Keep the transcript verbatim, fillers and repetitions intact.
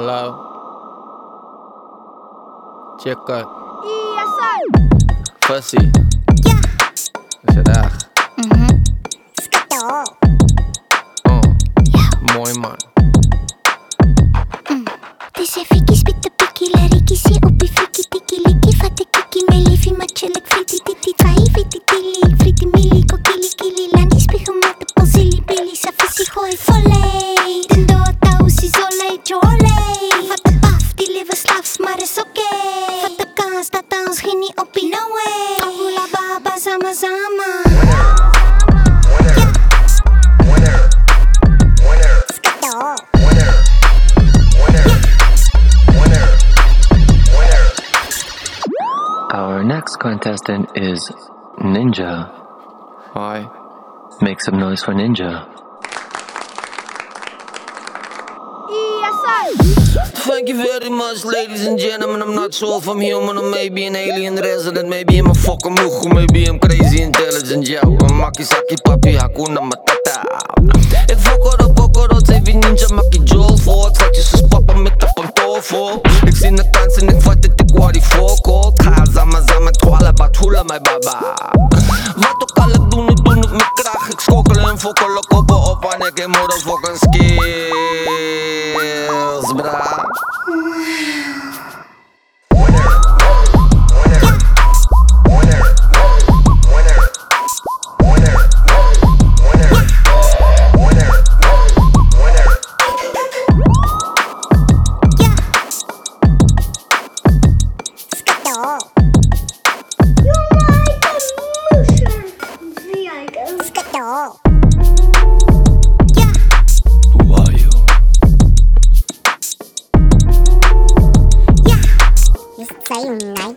Hello. Checken. Yes, sir. Fussy. Ja. Is je daar? Mhm. Skato. Oh. Mooi man. Deze fikkie spit de pikkie, lariki, si op die frikkie, tikkie, likkie, vatte kikkie, mijn liefie, matchelijk, friti, titi, twaai, friti, tili, friti, mili, kokili, kili, landi, spiegel, matte, pozili, billy, safissi, gooi, volley, dindo, tausi, zolei, jolei, vatte paf, die leven slaafs, maar is oké, vatte kans, dat ons geen niet op in no way, abula baba, zama, zama. Our next contestant is Ninja. Hi. Make some noise for Ninja. Yes, sir. Thank you very much, ladies and gentlemen. I'm not sure if I'm human or maybe an alien resident. Maybe I'm a fucking mugu, maybe I'm crazy intelligent. Yo, een makkie saki papi, hakuna matata. Ik fokker op kokoro, zeven ninja, makkie jol voor. Ik zat je zus papa met de pantofel. Ik zie de kans en ik vat het, ik word die fokol. Ga zama zama, twala bathula, my baba. Wat ook al ik doe, ik doe het met kracht. Ik schokkel en fokkel, ik koppen op en ik heb motherfucking skills, bra. Who are you? You say you nice.